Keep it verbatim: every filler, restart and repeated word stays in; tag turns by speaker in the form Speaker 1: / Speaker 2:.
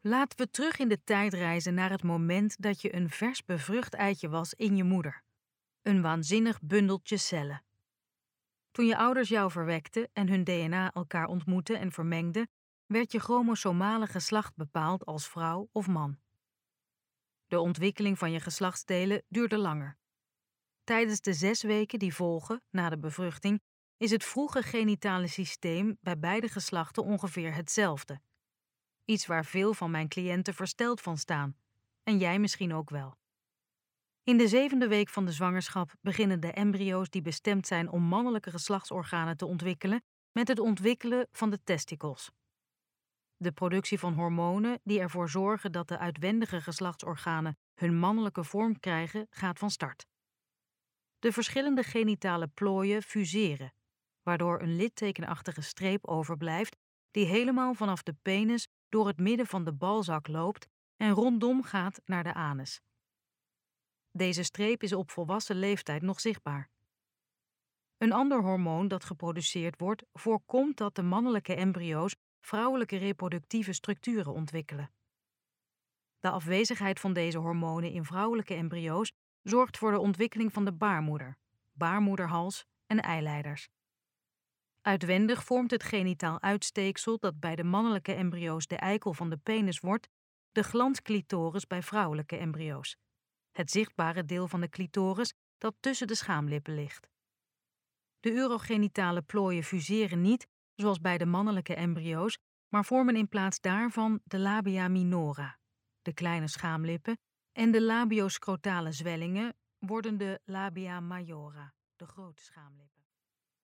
Speaker 1: Laten we terug in de tijd reizen naar het moment dat je een vers bevrucht eitje was in je moeder. Een waanzinnig bundeltje cellen. Toen je ouders jou verwekten en hun D N A elkaar ontmoetten en vermengden, werd je chromosomale geslacht bepaald als vrouw of man. De ontwikkeling van je geslachtsdelen duurde langer. Tijdens de zes weken die volgen na de bevruchting is het vroege genitale systeem bij beide geslachten ongeveer hetzelfde. Iets waar veel van mijn cliënten versteld van staan. En jij misschien ook wel. In de zevende week van de zwangerschap beginnen de embryo's die bestemd zijn om mannelijke geslachtsorganen te ontwikkelen met het ontwikkelen van de testikels. De productie van hormonen die ervoor zorgen dat de uitwendige geslachtsorganen hun mannelijke vorm krijgen gaat van start. De verschillende genitale plooien fuseren, waardoor een littekenachtige streep overblijft die helemaal vanaf de penis door het midden van de balzak loopt en rondom gaat naar de anus. Deze streep is op volwassen leeftijd nog zichtbaar. Een ander hormoon dat geproduceerd wordt voorkomt dat de mannelijke embryo's vrouwelijke reproductieve structuren ontwikkelen. De afwezigheid van deze hormonen in vrouwelijke embryo's zorgt voor de ontwikkeling van de baarmoeder, baarmoederhals en eileiders. Uitwendig vormt het genitaal uitsteeksel dat bij de mannelijke embryo's de eikel van de penis wordt, de glansclitoris bij vrouwelijke embryo's. Het zichtbare deel van de clitoris dat tussen de schaamlippen ligt. De urogenitale plooien fuseren niet, zoals bij de mannelijke embryo's, maar vormen in plaats daarvan de labia minora, de kleine schaamlippen, en de labioscrotale zwellingen worden de labia majora, de grote schaamlippen.